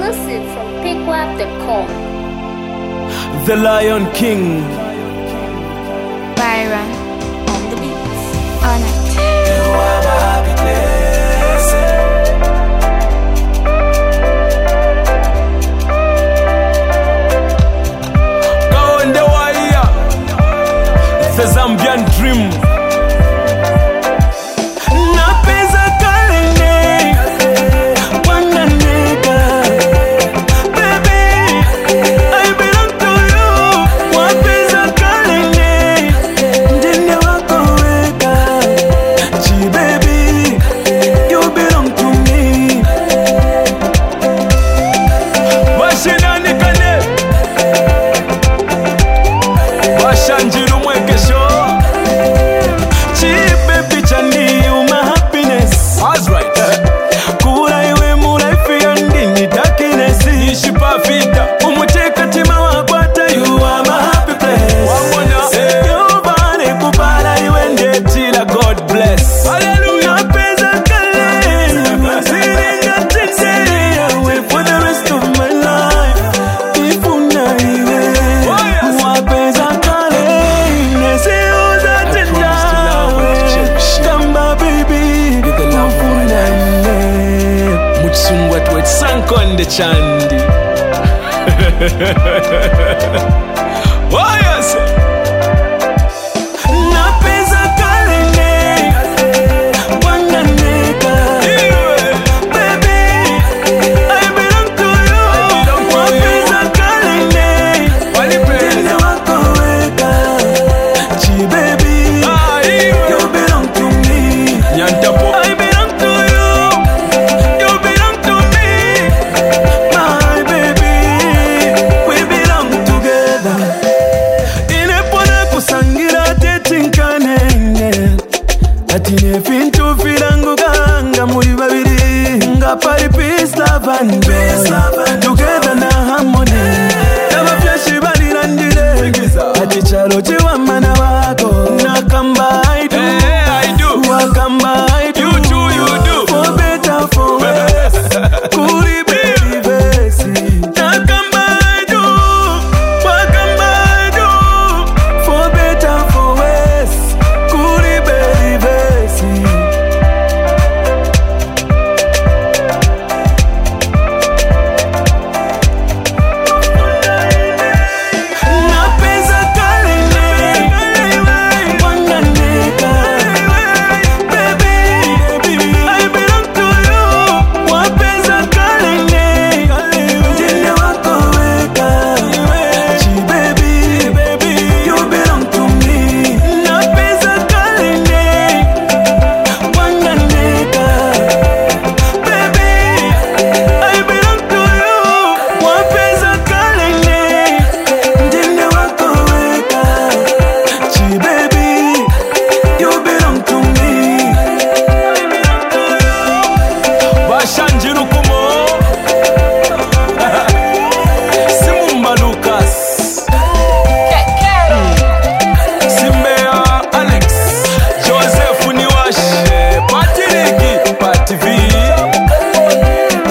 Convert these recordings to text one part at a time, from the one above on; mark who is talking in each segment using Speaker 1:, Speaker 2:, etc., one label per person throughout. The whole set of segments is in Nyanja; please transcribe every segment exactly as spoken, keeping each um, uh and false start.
Speaker 1: Exclusive from pickwap dot com.
Speaker 2: The Lion King.
Speaker 3: Byron on the beats. On it.
Speaker 2: You are my happy place. Go on the wire. The Zambian dream. Konde Chandi. Oh yes. Napeza kalene, wanga neka. Baby, I belong to you. Napeza kalene, jene wako weka. Chi baby, you belong to me. Nyantapo. I belong to you. You belong to me. Atine fintu filangu ganga muri babiri nga pari peace love and joy together na harmony naba fyashi balirandire ati chalo chiwa mana wako nakamba I do I do wakamba I do you do you do for better for worse kuri baby besi nakamba I do wakamba I do for better for worse kuri baby besi.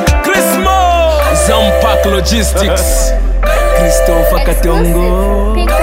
Speaker 2: Logistics Christopher Katongo.